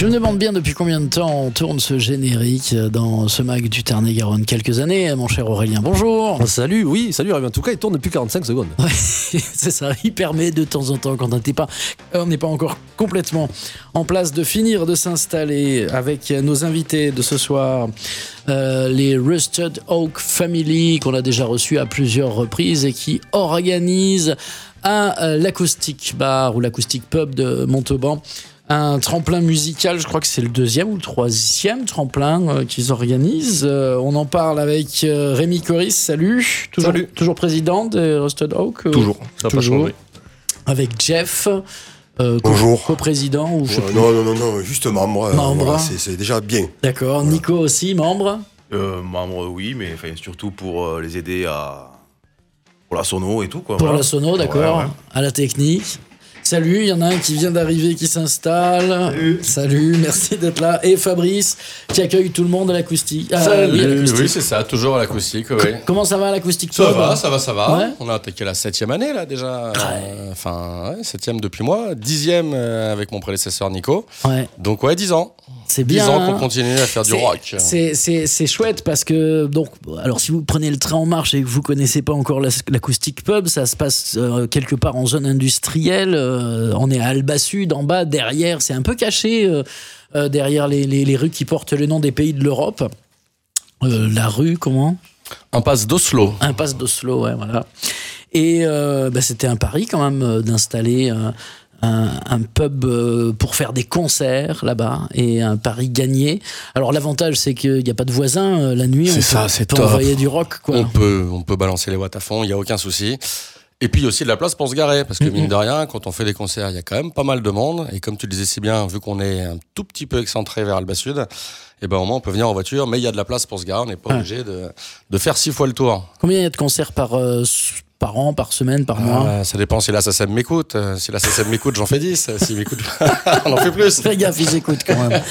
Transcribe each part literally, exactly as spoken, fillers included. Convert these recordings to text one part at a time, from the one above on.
Je me demande bien depuis combien de temps on tourne ce générique dans ce mag du Tarn-et-Garonne. Quelques années, mon cher Aurélien, bonjour. Salut, oui, salut, en tout cas il tourne depuis quarante-cinq secondes. Ouais, c'est ça, il permet de temps en temps, quand on n'est pas, on n'est pas encore complètement en place, de finir de s'installer avec nos invités de ce soir, euh, les Rusted Oak Family, qu'on a déjà reçus à plusieurs reprises et qui organisent à euh, l'Acoustic Bar ou l'Acoustic Pub de Montauban un tremplin musical. Je crois que c'est le deuxième ou le troisième tremplin euh, qu'ils organisent. Euh, on en parle avec euh, Rémi Coris. Salut. Toujours, Salut. Toujours président de Rusted Oak. Euh, toujours, ça n'a pas changé. Avec Jeff. Euh, Bonjour. Co-président ou je sais Ouais, plus. non, non, non, non, juste membre. Membre. Voilà, c'est, c'est déjà bien. D'accord. Voilà. Nico aussi, membre. Euh, membre, oui, mais enfin, surtout pour euh, les aider à pour la sono et tout, quoi. Pour voilà. la sono, d'accord. Ouais, ouais. À la technique. Salut, il y en a un qui vient d'arriver, qui s'installe. Salut. Salut, merci d'être là. Et Fabrice, qui accueille tout le monde à l'acoustique. Ah, Salut, oui, à l'acoustique. oui, c'est ça, toujours à l'acoustique, oui. Comment ça va à l'acoustique Ça pub va, ça va, ça va. Ouais. On a attaqué la septième année, là, déjà. Ouais. Euh, Enfin, ouais, septième depuis moi. Dixième euh, avec mon prédécesseur Nico. Ouais, Donc, ouais, dix ans. c'est Dix bien. ans hein. qu'on continue à faire du C'est- rock. C'est, c'est, c'est chouette parce que, donc, alors si vous prenez le train en marche et que vous connaissez pas encore la- l'acoustique pub, ça se passe euh, quelque part en zone industrielle. euh, on est à Alba Sud, en bas, derrière, c'est un peu caché, euh, euh, derrière les, les, les rues qui portent le nom des pays de l'Europe. Euh, la rue, comment Impasse d'Oslo. Impasse d'Oslo, ouais, voilà. Et euh, bah, c'était un pari quand même euh, d'installer euh, un, un pub euh, pour faire des concerts là-bas, et un pari gagné. Alors l'avantage, c'est qu'il n'y a pas de voisins euh, la nuit. C'est on ça, peut, c'est on peut top. envoyer du rock, quoi. On peut, on peut balancer les watts à fond, il n'y a aucun souci. Et puis, il y a aussi de la place pour se garer, parce que Mhm. mine de rien, quand on fait des concerts, il y a quand même pas mal de monde. Et comme tu le disais si bien, vu qu'on est un tout petit peu excentré vers Alba Sud, et ben au moins on peut venir en voiture, mais il y a de la place pour se garer, on n'est pas Ouais. obligé de, de faire six fois le tour. Combien il y a de concerts par, euh, s- par an, par semaine, par mois Euh, ça dépend si la S A C M m'écoute. Euh, Si la S A C M m'écoute, j'en fais dix. Euh, S'il m'écoute, on en fait plus. Fais gaffe, ils écoutent quand même.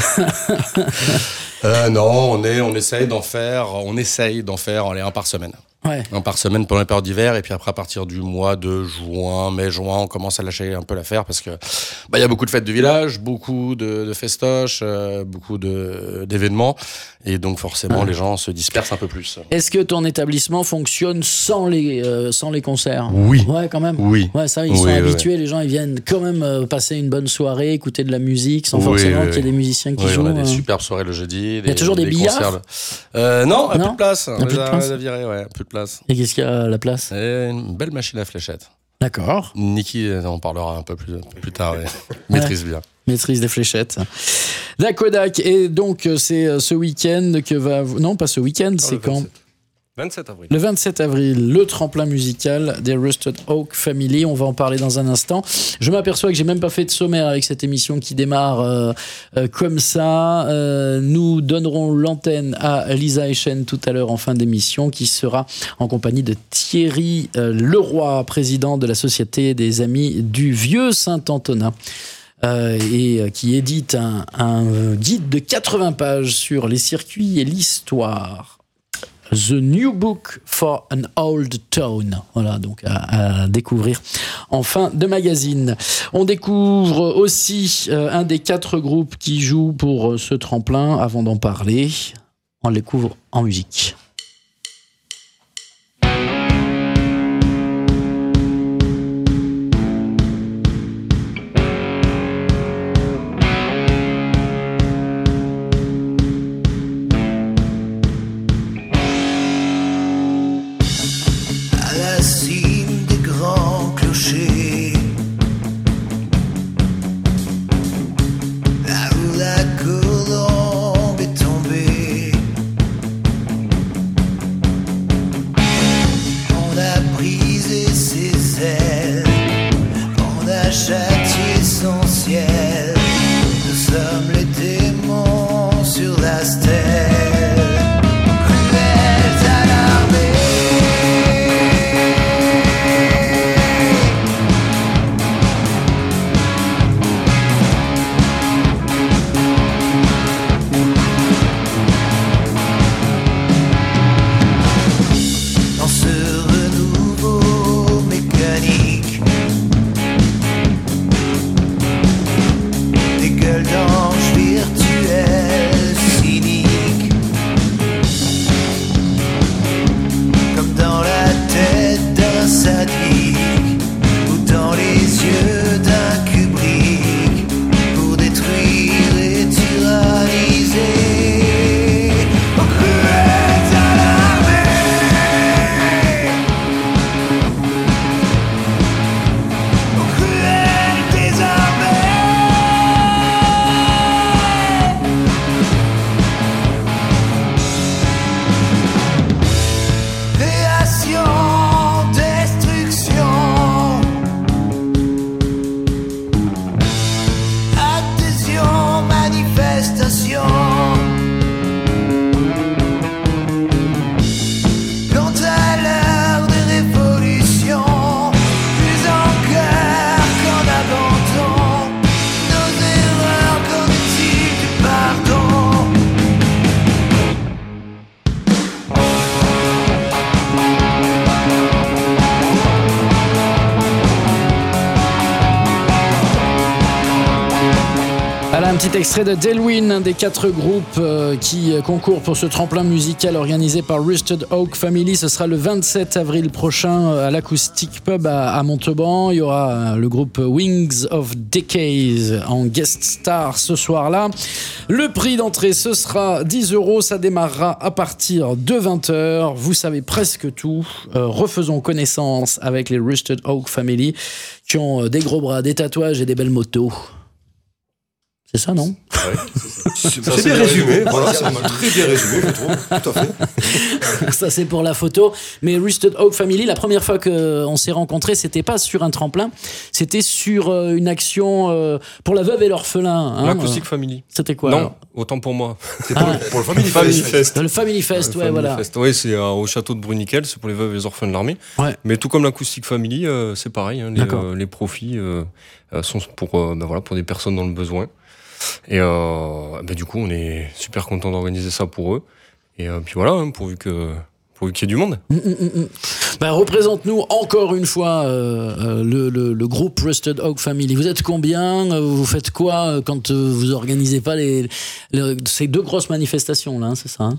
Euh, non, on, est, on essaye d'en faire, on essaye d'en faire allez, un par semaine. Ouais. Un par semaine pendant la période d'hiver, et puis après, à partir du mois de juin, mai-juin, on commence à lâcher un peu l'affaire parce que bah, y a beaucoup de fêtes du village, beaucoup de, de festoches, euh, beaucoup de, d'événements, et donc forcément, Ouais. les gens se dispersent un peu plus. Est-ce que ton établissement fonctionne sans les, euh, sans les concerts? Oui. Ouais, quand même. Oui. Ouais, ça, ils Oui, sont oui, habitués, les gens, ils viennent quand même euh, passer une bonne soirée, écouter de la musique, sans Oui, forcément oui, qu'il y ait oui. des musiciens qui Oui, jouent. on a des euh. superbes soirées le jeudi. y a toujours des billards concerts. Euh, non, un Non peu de place. Un On peu les de a- place. on les a virés, ouais, un peu de place. Et qu'est-ce qu'il y a à la place? Et une belle machine à fléchettes. D'accord. Niki, euh, on parlera un peu plus, plus tard, ouais. Maîtrise bien. Maîtrise des fléchettes. Dakodak. Et donc, euh, c'est euh, ce week-end que va... Non, pas ce week-end, c'est quand? vingt-sept avril. Le vingt-sept avril, le tremplin musical des Rusted Oak Family. On va en parler dans un instant. Je m'aperçois que j'ai même pas fait de sommaire avec cette émission qui démarre euh, euh, comme ça. Euh, nous donnerons l'antenne à Lisa Echen tout à l'heure en fin d'émission, qui sera en compagnie de Thierry euh, Leroy, président de la Société des Amis du Vieux Saint-Antonin. Euh, et euh, qui édite un, un guide de quatre-vingts pages sur les circuits et l'histoire. The New Book for an Old Town. Voilà, donc à, à découvrir en fin de magazine. On découvre aussi euh, un des quatre groupes qui jouent pour euh, ce tremplin. Avant d'en parler, on le découvre en musique. À la cime des grands clochers, là où la colombe est tombée, Un petit extrait de Delwyn, un des quatre groupes euh, qui concourent pour ce tremplin musical organisé par Rusted Oak Family. Ce sera le vingt-sept avril prochain à l'Acoustic Pub à, à Montauban. Il y aura euh, le groupe Wings of Decades en guest star ce soir-là. Le prix d'entrée, ce sera dix euros. Ça démarrera à partir de vingt heures. Vous savez presque tout. Euh, refaisons connaissance avec les Rusted Oak Family qui ont des gros bras, des tatouages et des belles motos. C'est ça, non ? Ouais, c'est, c'est, c'est bien résumé, voilà, c'est très bien résumé, je trouve, tout à fait. Ça, c'est pour la photo. Mais Rusted Oak Family, la première fois qu'on s'est rencontrés, c'était pas sur un tremplin, c'était sur une action pour la veuve et l'orphelin. Hein, L'Acoustic Family. C'était quoi ? Non, alors autant pour moi. C'est pour, ah, le, pour le Family, Family Fest. Fest. Le Family Fest, le ouais, Family voilà. Fest. Oui, c'est euh, au château de Bruniquel, c'est pour les veuves et les orphelins de l'armée. Ouais. Mais tout comme l'Acoustic Family, euh, c'est pareil. Hein, les, euh, les profits euh, sont pour, euh, ben voilà, pour des personnes dans le besoin. Et euh, bah du coup, on est super content d'organiser ça pour eux. Et euh, puis voilà, hein, pourvu que pourvu qu'il y ait du monde. Mmh, mmh, mmh. Bah, représente-nous encore une fois euh, euh, le, le, le groupe Rusted Oak Family. Vous êtes combien ? Vous faites quoi quand euh, vous organisez pas les, les, ces deux grosses manifestations là, hein, c'est ça hein ?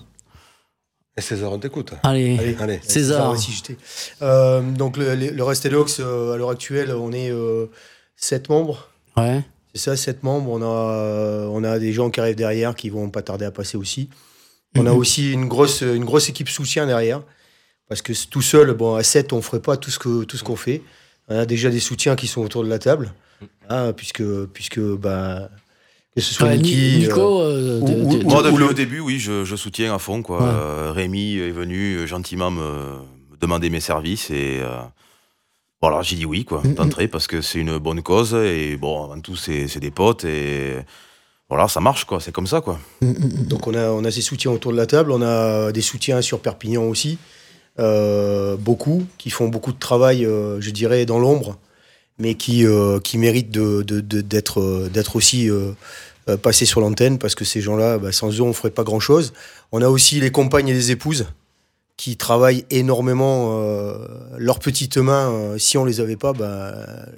Et César, on t'écoute. Allez, allez, allez. César. César aussi, euh, donc le, le Rusted Oaks, euh, à l'heure actuelle, on est euh, sept membres. Ouais. C'est ça, sept membres. On a, on a des gens qui arrivent derrière qui vont pas tarder à passer aussi. On mmh. a aussi une grosse, une grosse équipe soutien derrière. Parce que tout seul, bon, à sept, on ne ferait pas tout ce, que, tout ce qu'on fait. On a déjà des soutiens qui sont autour de la table. Hein, puisque, puisque bah, que ce soit ouais, Niki, Nico, euh, euh, de, ou, de, moi, de, depuis le... le début, oui, je, je soutiens à fond. Quoi. Ouais. Euh, Rémi est venu gentiment me, me demander mes services et... Euh, Voilà, j'ai dit oui, quoi, d'entrée, parce que c'est une bonne cause, et bon, avant tout, c'est, c'est des potes, et voilà, ça marche, quoi, c'est comme ça, quoi. Donc on a, on a ces soutiens autour de la table, on a des soutiens sur Perpignan aussi, euh, beaucoup, qui font beaucoup de travail, euh, je dirais, dans l'ombre, mais qui, euh, qui méritent de, de, de, d'être, d'être aussi euh, euh, passés sur l'antenne, parce que ces gens-là, bah, sans eux, on ne ferait pas grand-chose. On a aussi les compagnes et les épouses, qui travaillent énormément euh, leurs petites mains. Euh, si on les avait pas, bah,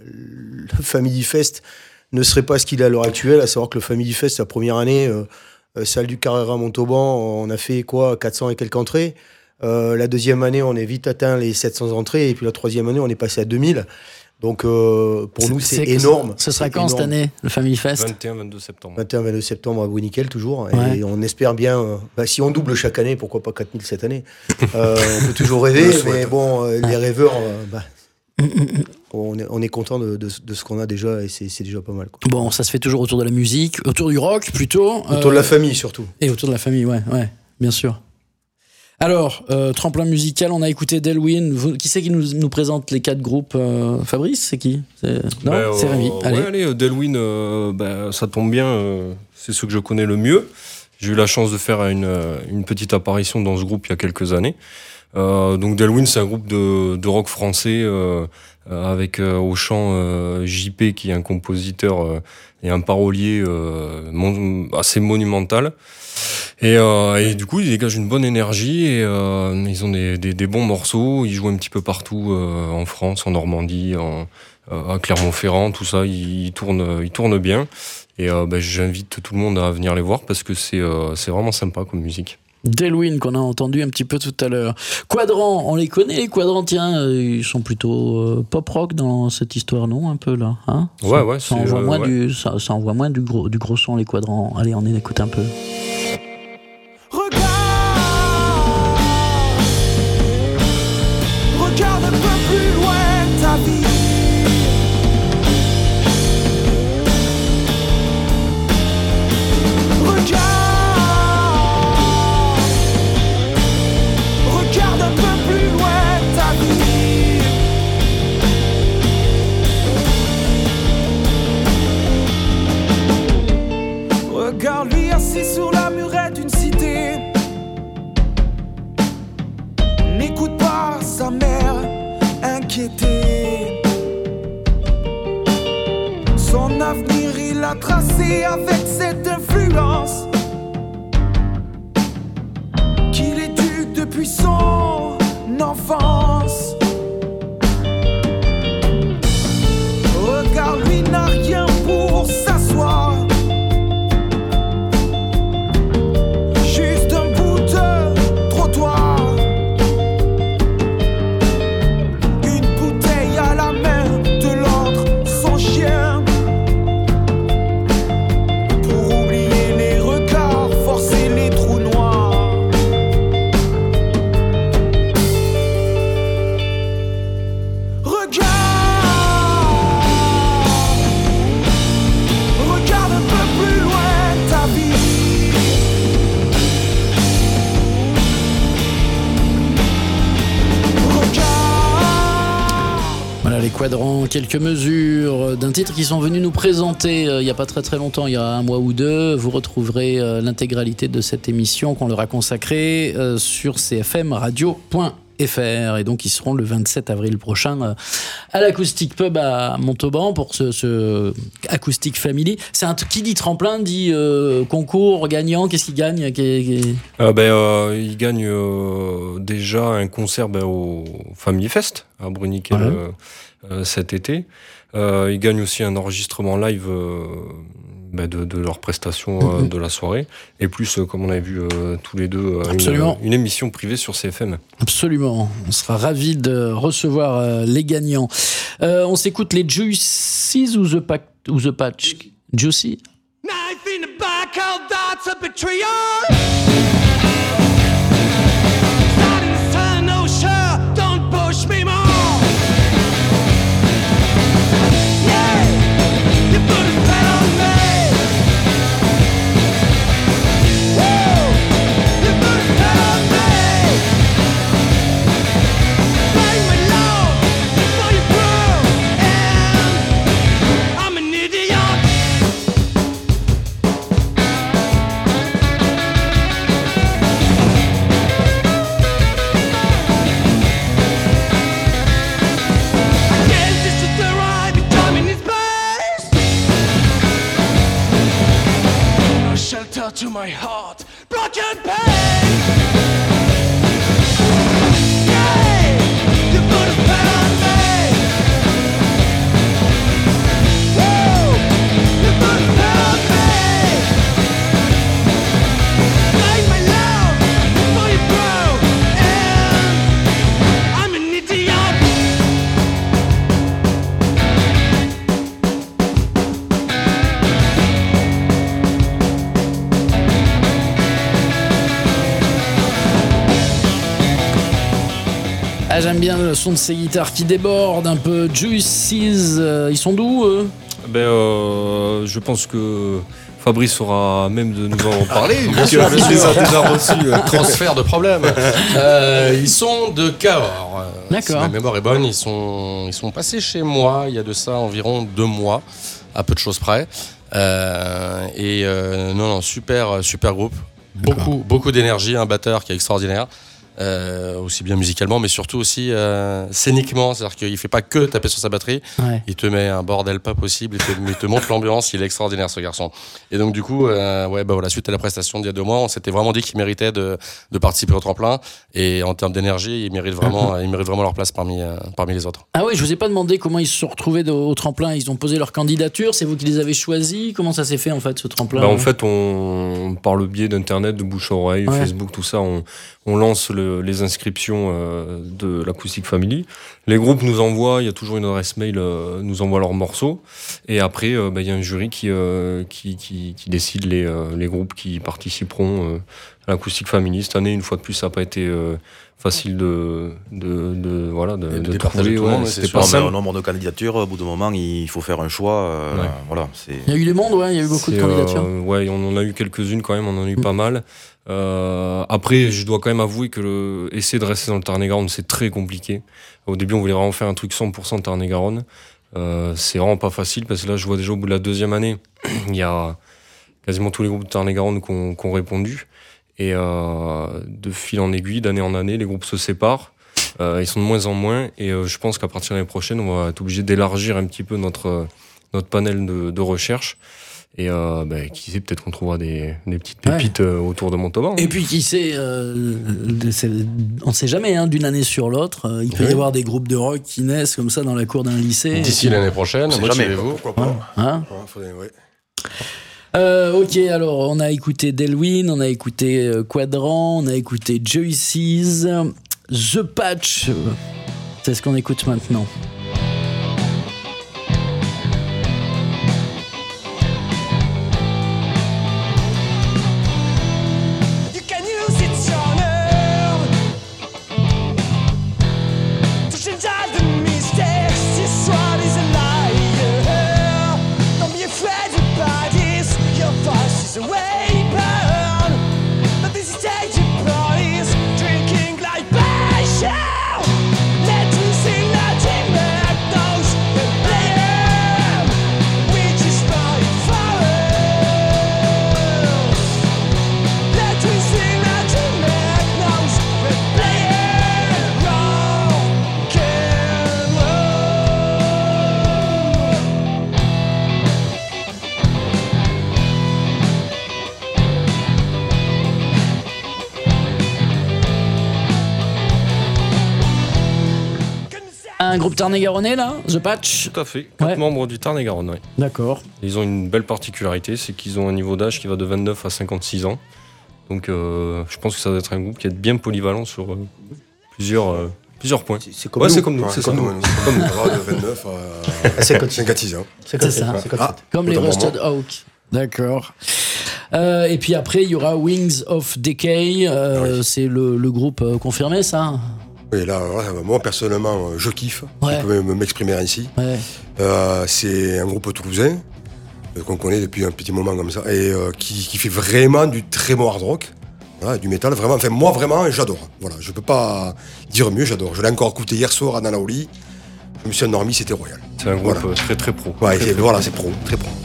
le Family Fest ne serait pas ce qu'il est à l'heure actuelle. À savoir que le Family Fest, la première année, euh, euh, salle du Carrera Montauban, on a fait quoi, quatre cents et quelques entrées. Euh, la deuxième année, on est vite atteint les sept cents entrées. Et puis la troisième année, on est passé à deux mille. Donc euh, pour c'est, nous, c'est, c'est énorme. Ce sera c'est quand énorme. Cette année, le Family Fest ? vingt et un vingt-deux septembre. vingt et un vingt-deux septembre à Bruniquel, toujours. Ouais. Et on espère bien. Euh, bah, si on double chaque année, pourquoi pas quatre mille cette année ? euh, On peut toujours rêver, mais bon, euh, les rêveurs, euh, bah, on, est, on est content de, de, de ce qu'on a déjà et c'est, c'est déjà pas mal, quoi. Bon, ça se fait toujours autour de la musique, autour du rock plutôt. Autour euh, de la famille surtout. Et autour de la famille, ouais, ouais, bien sûr. Alors, euh, tremplin musical, on a écouté Delwyn. Vous, qui c'est qui nous, nous présente les quatre groupes euh, Fabrice, c'est qui c'est... Non, bah, c'est Rémi. Euh, allez. Ouais, allez, Delwyn, euh, bah, ça tombe bien, euh, c'est ceux que je connais le mieux. J'ai eu la chance de faire une, une petite apparition dans ce groupe il y a quelques années. Euh, donc Delwyn, c'est un groupe de, de rock français euh, avec euh, au chant euh, J P, qui est un compositeur euh, et un parolier euh, mon, assez monumental. Et, euh, et du coup, ils dégagent une bonne énergie et euh, ils ont des, des, des bons morceaux. Ils jouent un petit peu partout euh, en France, en Normandie, en, euh, à Clermont-Ferrand, tout ça. Ils, ils tournent, ils tournent bien. Et euh, bah, j'invite tout le monde à venir les voir parce que c'est, euh, c'est vraiment sympa comme musique. Delwyn, qu'on a entendu un petit peu tout à l'heure. Quadrant, on les connaît, les Quadrant, tiens, euh, ils sont plutôt euh, pop-rock dans cette histoire, non, un peu, là, hein Ouais, ça, ouais. Ça envoie, euh, moins ouais. Du, ça, ça envoie moins du gros, du gros son, les Quadrant. Allez, on en écoute un peu. Regarde, regarde un peu plus loin ta vie. Regarde, regarde un peu plus loin ta vie. Regarde lui assis sur la murette d'une cité. N'écoute pas sa mère inquiétée. Son avenir il l'a tracé avec cette influence qu'il éduque depuis son enfance. Regarde lui n'a rien pour s'asseoir. Quadrant, quelques mesures d'un titre qu'ils sont venus nous présenter euh, il n'y a pas très très longtemps, il y a un mois ou deux. Vous retrouverez euh, l'intégralité de cette émission qu'on leur a consacrée euh, sur c f m radio point f r. Et donc ils seront le vingt-sept avril prochain euh, à l'Acoustic Pub à Montauban pour ce, ce Acoustic Family. C'est un qui dit tremplin dit euh, concours gagnant. Qu'est-ce qu'il gagne? Qu'est- Euh, ben, euh, il gagne euh, déjà un concert ben, au Family Fest à Bruniquel Ouais. euh, euh, cet été. Euh, il gagne aussi un enregistrement live euh, ben, de, de leurs prestations euh, Mhm. de la soirée. Et plus, euh, comme on a vu euh, tous les deux, euh, Absolument. une, une émission privée sur C F M. Absolument, on sera ravis de recevoir euh, les gagnants. Euh, on s'écoute les Juicies ou The, Pac- ou the Patch? Juicy? Knife in the back, how that's a betrayal. Starting to turn, no sure, don't push me more. Yeah, you put a spell on me. Woo, you put a spell on me. Break my love before you prove, and I'm an idiot. Shelter to my heart, broken pain. Yeah, you put a spell on me. Woo, you put a spell on me. Like my love before you broke, and I'm an idiot. Ah, j'aime bien le son de ces guitares qui débordent un peu. Juicies, euh, ils sont d'où eux? Ben, euh, je pense que Fabrice aura même de nous en parler. Bien sûr, parce bien qu'il sûr. les a déjà reçus. euh, Transfert de problème. Euh, ils sont de Cahors. Euh, D'accord. Si ma mémoire est bonne, ils sont, ils sont passés chez moi il y a de ça environ deux mois, à peu de choses près. Euh, et euh, non, non, super, super groupe. Beaucoup, beaucoup d'énergie, un batteur qui est extraordinaire. Euh, aussi bien musicalement, mais surtout aussi euh, scéniquement. C'est-à-dire qu'il fait pas que taper sur sa batterie, Ouais. il te met un bordel pas possible, il te, il te montre l'ambiance, il est extraordinaire ce garçon. Et donc du coup, euh, ouais, bah voilà, suite à la prestation d'il y a deux mois, on s'était vraiment dit qu'il méritait de, de participer au tremplin. Et en termes d'énergie, ils méritent vraiment, ils méritent vraiment leur place parmi, euh, parmi les autres. Ah oui, je vous ai pas demandé comment ils se sont retrouvés de- au tremplin. Ils ont posé leur candidature, c'est vous qui les avez choisis. Comment ça s'est fait en fait ce tremplin? Bah, en fait, on, par le biais d'internet, de bouche à oreille, Ouais. Facebook, tout ça, on, on lance le- les inscriptions euh, de l'Acoustic Family. Les groupes nous envoient, il y a toujours une adresse mail, euh, nous envoient leurs morceaux. Et après, euh, bah, il y a un jury qui, euh, qui, qui, qui décide les, euh, les groupes qui participeront euh, à l'Acoustic Family. Cette année, une fois de plus, ça n'a pas été euh, facile de, de, de, voilà, de, Et de de départager trouver. tout le monde, ouais, c'est c'était sûr. pas Non, mais simple. au nombre de candidatures, au bout d'un moment, il faut faire un choix. euh, Ouais. Voilà, c'est. Il y a eu du monde, ouais, il y a eu beaucoup de C'est, candidatures. euh, ouais, on en a eu quelques-unes quand même, on en a eu Mm. pas mal. Euh, après, je dois quand même avouer que le, essayer de rester dans le Tarn-et-Garonne, c'est très compliqué. Au début, on voulait vraiment faire un truc cent pour cent Tarn-et-Garonne. Euh, c'est vraiment pas facile parce que là, je vois déjà au bout de la deuxième année, il y a quasiment tous les groupes de Tarn-et-Garonne qui ont, qui ont répondu. Et euh, de fil en aiguille, d'année en année, les groupes se séparent. Euh, ils sont de moins en moins. Et euh, je pense qu'à partir de l'année prochaine, on va être obligé d'élargir un petit peu notre, notre panel de, de recherche. Et euh, bah, qui sait, peut-être qu'on trouvera des, des petites pépites euh, autour de Montauban. Et puis qui sait, euh, c'est- on ne sait jamais, hein, d'une année sur l'autre, euh, il peut y Oui. avoir des groupes de rock qui naissent comme ça dans la cour d'un lycée. D'ici l'année prochaine, sait jamais. motivez-vous. Pourquoi pas? Hein Ouais, faudrait- ouais. Euh, ok, alors on a écouté Delwyn, on a écouté euh, Quadrant, on a écouté Juicies, The Patch, euh, c'est ce qu'on écoute maintenant. You can use it, your nerve to change all the mistakes. This one is a liar. Don't be afraid about this. Your voice is a weapon. But this is taking parties, drinking like passion. Let me sing nothing but Un groupe Tarn-et-Garonnais là, The Patch. Tout à fait, quatre Ouais. membres du Tarn-et-Garonne. Ouais. D'accord. Ils ont une belle particularité, c'est qu'ils ont un niveau d'âge qui va de vingt-neuf à cinquante-six ans. Donc euh, je pense que ça doit être un groupe qui est bien polyvalent sur euh, plusieurs, euh, plusieurs points. C'est- c'est comme ouais, nous. c'est comme nous. Ouais, c'est c'est comme comme nous. nous. C'est comme nous. On va de vingt-neuf à cinquante-six ans. C'est ça. Ah, Comme les autant pour Rusted moi. Oak. D'accord. Euh, et puis après, il y aura Wings of Decay. Euh, Oui. C'est le, le groupe euh, confirmé, ça. Oui, là, voilà, moi personnellement, je kiffe. Ouais. Je peux m- m'exprimer ainsi. Ouais. Euh, c'est un groupe toulousain euh, qu'on connaît depuis un petit moment comme ça et euh, qui, qui fait vraiment du très bon hard rock, voilà, du métal. Vraiment, enfin moi vraiment, j'adore. Voilà, je peux pas dire mieux, j'adore. Je l'ai encore écouté hier soir à Nanaoli. Je me suis endormi, c'était royal. C'est un groupe Voilà. euh, très très pro. Ouais, Très, c'est- très voilà, c'est pro, très pro.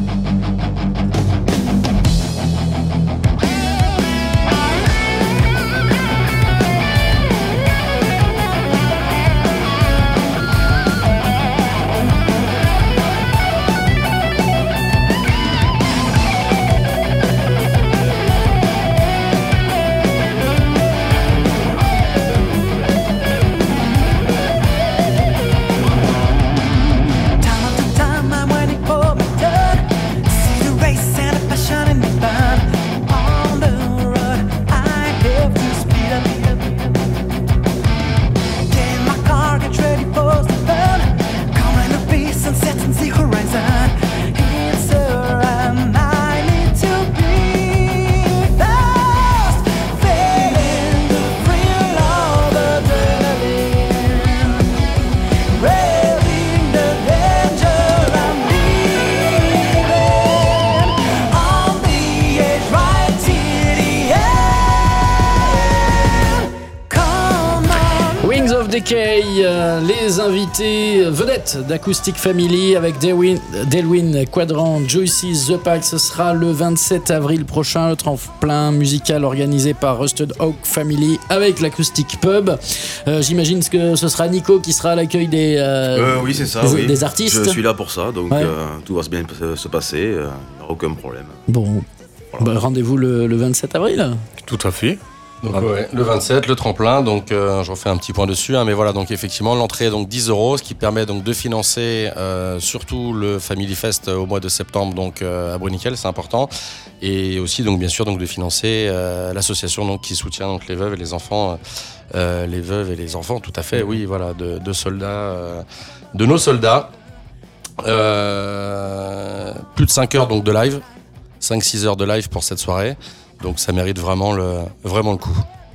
Time after time, I'm waiting for my turn. See the race and the passion in me burn. On the road, I have to speed up. Get in my car, get ready for the burn. Come in the peace and set and the horizon. It's around, I need to be fast. Feeling the thrill of adrenaline. Braving the danger I'm leaving on the edge right till the end. Come on. Wings of Decay, euh, les invités vedettes d'Acoustic Family avec Delwyn, Delwyn Quadrant, Joyce's The Pack. Ce sera le vingt-sept avril prochain, le tremplin musical organisé par Rusted Oak Family avec l'Acoustic Pub. Euh, J'imagine que ce sera Nico qui sera à l'accueil des, euh, Euh, oui, c'est ça. des, oui. des artistes. Je suis là pour ça, donc Ouais. euh, tout va bien se se passer. Il n'y aura aucun problème. Bon, bah, rendez-vous le, le vingt-sept avril. Tout à fait. Donc Ah. ouais, le vingt-sept, le tremplin, donc euh, je refais un petit point dessus, hein, mais voilà, donc effectivement l'entrée est donc dix euros, ce qui permet donc de financer euh, surtout le Family Fest au mois de septembre, donc euh, à Bruniquel, c'est important, et aussi donc bien sûr donc de financer euh, l'association donc qui soutient donc les veuves et les enfants, euh, les veuves et les enfants, tout à fait, oui, voilà, de, de soldats, euh, de nos soldats, euh, plus de cinq heures donc de live, cinq six heures de live pour cette soirée. Donc ça mérite vraiment le, vraiment le coup.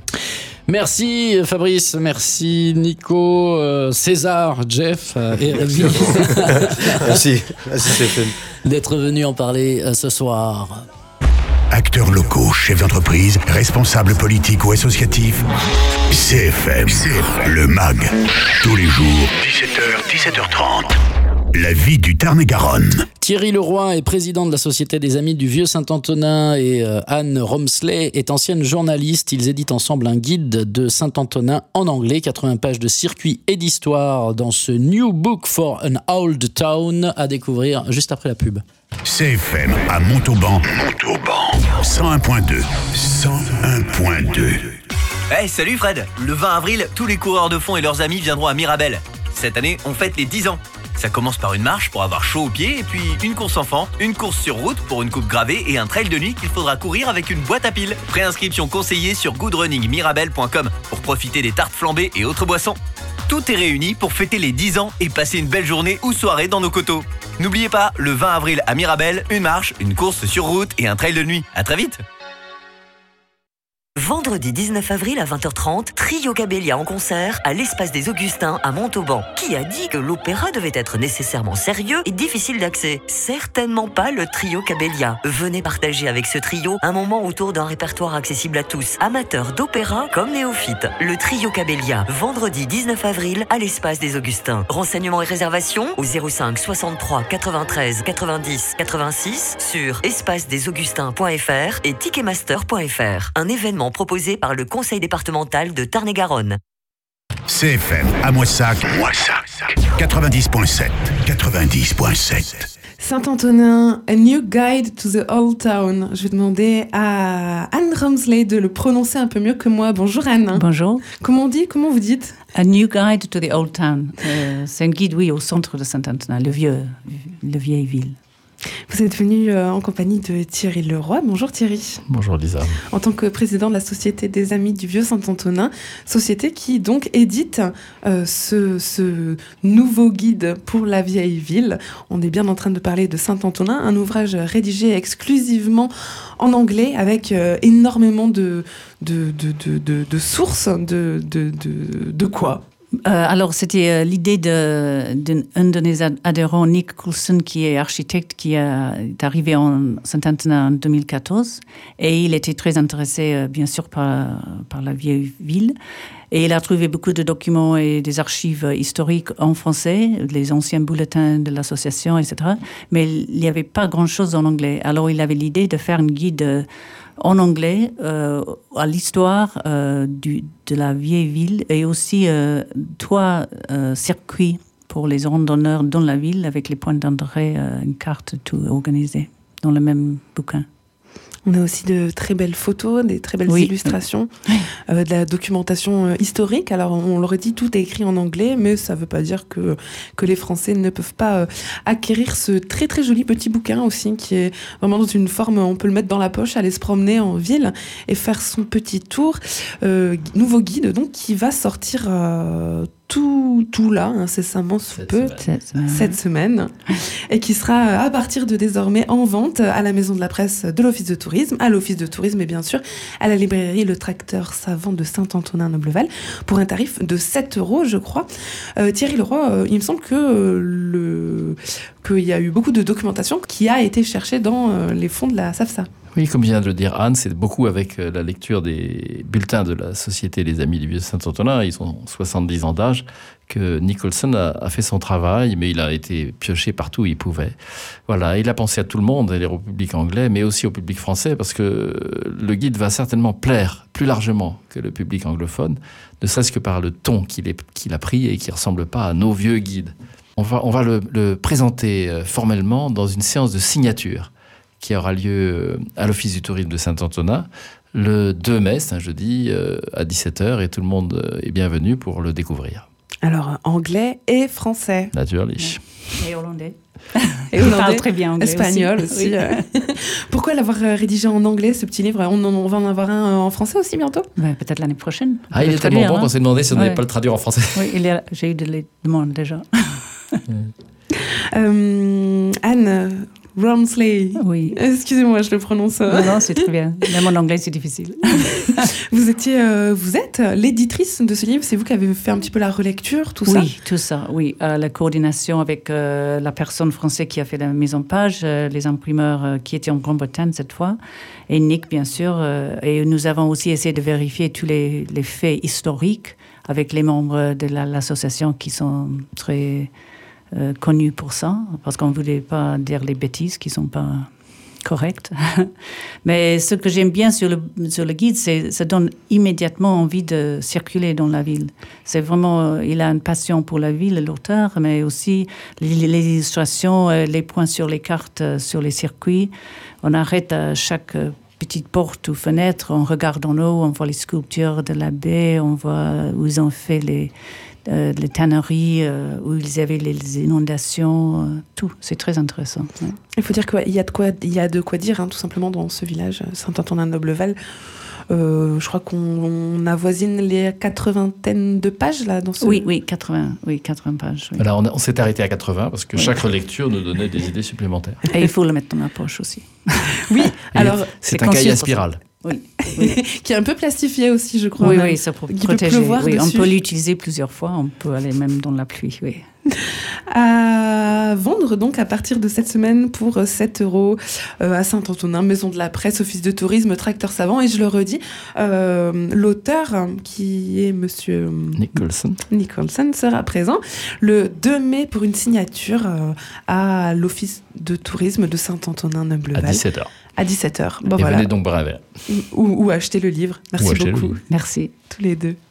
Merci Fabrice, merci Nico, euh, César, Jeff euh, et Rémi Merci, merci Stéphane. d'être venus en parler euh, ce soir. Acteurs locaux, chefs d'entreprise, responsables politiques ou associatifs. C F M, C F M, le M A G. Tous les jours, dix-sept heures, dix-sept heures trente. La vie du Tarn-et-Garonne. Thierry Leroy est président de la Société des Amis du Vieux Saint-Antonin et euh, Anne Romsley est ancienne journaliste. Ils éditent ensemble un guide de Saint-Antonin en anglais, quatre-vingts pages de circuit et d'histoire dans ce New Book for an Old Town à découvrir juste après la pub. C F M à Montauban. Montauban. cent un point deux. cent un point deux. Hey, salut Fred. Le vingt avril, tous les coureurs de fond et leurs amis viendront à Mirabel. Cette année, on fête les dix ans. Ça commence par une marche pour avoir chaud aux pieds, et puis une course enfant, une course sur route pour une coupe gravée et un trail de nuit qu'il faudra courir avec une boîte à piles. Préinscription conseillée sur good running mirabel point com pour profiter des tartes flambées et autres boissons. Tout est réuni pour fêter les dix ans et passer une belle journée ou soirée dans nos coteaux. N'oubliez pas, le vingt avril à Mirabel, une marche, une course sur route et un trail de nuit. À très vite. Vendredi dix-neuf avril à vingt heures trente, Trio Cabellia en concert à l'Espace des Augustins à Montauban. Qui a dit que l'opéra devait être nécessairement sérieux et difficile d'accès? Certainement pas le Trio Cabellia. Venez partager avec ce trio un moment autour d'un répertoire accessible à tous, amateurs d'opéra comme néophytes. Le Trio Cabellia, vendredi dix-neuf avril à l'Espace des Augustins. Renseignements et réservations au zéro cinq soixante-trois quatre-vingt-treize quatre-vingt-dix quatre-vingt-six sur espace des augustins point f r et ticketmaster point f r. Un événement proposé par le Conseil départemental de Tarn-et-Garonne. C F M à Moissac. Moissac. quatre-vingt-dix point sept. quatre-vingt-dix point sept. Saint-Antonin, A New Guide to the Old Town. Je vais demander à Anne Romsley de le prononcer un peu mieux que moi. Bonjour Anne. Bonjour. Comment on dit? Comment vous dites? A New Guide to the Old Town. Euh, c'est un guide, oui, au centre de Saint-Antonin, le vieux, le vieille ville. Vous êtes venu euh, en compagnie de Thierry Leroy. Bonjour Thierry. Bonjour Lisa. En tant que président de la Société des Amis du Vieux Saint-Antonin, société qui donc édite euh, ce, ce nouveau guide pour la vieille ville. On est bien en train de parler de Saint-Antonin, un ouvrage rédigé exclusivement en anglais avec euh, énormément de, de, de, de, de, de sources. De, de, de, de quoi? Euh, alors, c'était euh, l'idée de, d'un de nos adhérents, Nick Coulson, qui est architecte, qui a, est arrivé en Saint-Antonin en deux mille quatorze. Et il était très intéressé, euh, bien sûr, par, par la vieille ville. Et il a trouvé beaucoup de documents et des archives historiques en français, les anciens bulletins de l'association, et cetera. Mais il n'y avait pas grand-chose en anglais. Alors, il avait l'idée de faire une guide euh, en anglais euh, à l'histoire euh, du, de la vieille ville et aussi euh, trois euh, circuits pour les randonneurs dans la ville avec les points d'entrée, euh, une carte tout organisée dans le même bouquin. On a aussi de très belles photos, des très belles oui. illustrations, euh, de la documentation euh, historique. Alors, on l'aurait dit, tout est écrit en anglais, mais ça ne veut pas dire que, que les Français ne peuvent pas euh, acquérir ce très très joli petit bouquin aussi, qui est vraiment dans une forme, on peut le mettre dans la poche, aller se promener en ville et faire son petit tour. Euh, nouveau guide, donc, qui va sortir euh, tout, tout là, incessamment sous cette peu, semaine. Cette, semaine. cette semaine, et qui sera à partir de désormais en vente à la Maison de la Presse de l'Office de Tourisme, à l'Office de Tourisme et bien sûr à la librairie Le Tracteur Savant de Saint-Antonin-Nobleval pour un tarif de sept euros, je crois. Euh, Thierry Leroy, euh, il me semble que euh, le qu'il y a eu beaucoup de documentation qui a été cherchée dans euh, les fonds de la SAFSA. Oui, comme vient de le dire Anne, c'est beaucoup avec la lecture des bulletins de la Société des Amis du Vieux Saint-Antonin. Ils ont soixante-dix ans d'âge, que Nicholson a, a fait son travail, mais il a été pioché partout où il pouvait. Voilà, il a pensé à tout le monde, au public anglais, mais aussi au public français, parce que le guide va certainement plaire plus largement que le public anglophone, ne serait-ce que par le ton qu'il, est, qu'il a pris et qui ne ressemble pas à nos vieux guides. On va, on va le, le présenter formellement dans une séance de signature qui aura lieu à l'Office du Tourisme de Saint-Antonin le deux mai, c'est un jeudi, à dix-sept heures, et tout le monde est bienvenu pour le découvrir. Alors, anglais et français. Natürlich. Et hollandais. Et hollandais, parle très bien anglais espagnol aussi. aussi. Oui. Pourquoi l'avoir rédigé en anglais, ce petit livre? on, on va en avoir un en français aussi bientôt? Ben, peut-être l'année prochaine. Ah, il est tellement bon hein. qu'on s'est demandé si on ouais. n'allait pas le traduire en français. Oui, il y a, j'ai eu des demandes déjà. euh, Anne Romsley. Oui. Excusez-moi, je le prononce. Non, non, c'est très bien. Même en anglais, c'est difficile. Vous étiez, euh, vous êtes l'éditrice de ce livre. C'est vous qui avez fait un petit peu la relecture, tout oui, ça. Oui, tout ça. Oui, euh, la coordination avec euh, la personne française qui a fait la mise en page, euh, les imprimeurs euh, qui étaient en Grande-Bretagne cette fois, et Nick bien sûr. Euh, et nous avons aussi essayé de vérifier tous les, les faits historiques avec les membres de la, l'association qui sont très Euh, connu pour ça, parce qu'on ne voulait pas dire les bêtises qui ne sont pas correctes. Mais ce que j'aime bien sur le, sur le guide, c'est ça donne immédiatement envie de circuler dans la ville. C'est vraiment, il a une passion pour la ville, l'auteur, mais aussi les, les illustrations, les points sur les cartes, sur les circuits. On arrête à chaque petite porte ou fenêtre, on regarde en haut, on voit les sculptures de la baie, on voit où ils ont fait les Euh, les tanneries, euh, où ils avaient les inondations, euh, tout. C'est très intéressant. Ouais. Il faut dire qu'il y a de quoi, il y a de quoi dire, hein, tout simplement, dans ce village, Saint-Antonin-Nobleval. Euh, je crois qu'on on avoisine les quatre-vingtaine de pages, là, dans ce... Oui, oui, quatre-vingts, oui, quatre-vingts pages. Oui. Alors, on, a, on s'est arrêté à quatre-vingts, parce que oui. chaque relecture nous donnait des idées supplémentaires. Et il faut le mettre dans la poche aussi. Oui, et alors... C'est, c'est un cahier à spirale. Oui. oui. Qui est un peu plastifié aussi, je crois. Oui, même. oui, ça pour protéger. Oui, on peut l'utiliser plusieurs fois, on peut aller même dans la pluie, oui. À vendre donc à partir de cette semaine pour sept euros euh, à Saint-Antonin, Maison de la Presse, Office de Tourisme, Tracteur Savant. Et je le redis, euh, l'auteur qui est monsieur Nicholson. Nicholson sera présent le deux mai pour une signature euh, à l'Office de Tourisme de Saint-Antonin-Nobleval. À dix-sept heures. À dix-sept heures. Bon, et voilà. venez donc boire un verre. Ou, ou acheter le livre. Merci beaucoup. Le Merci. Tous les deux.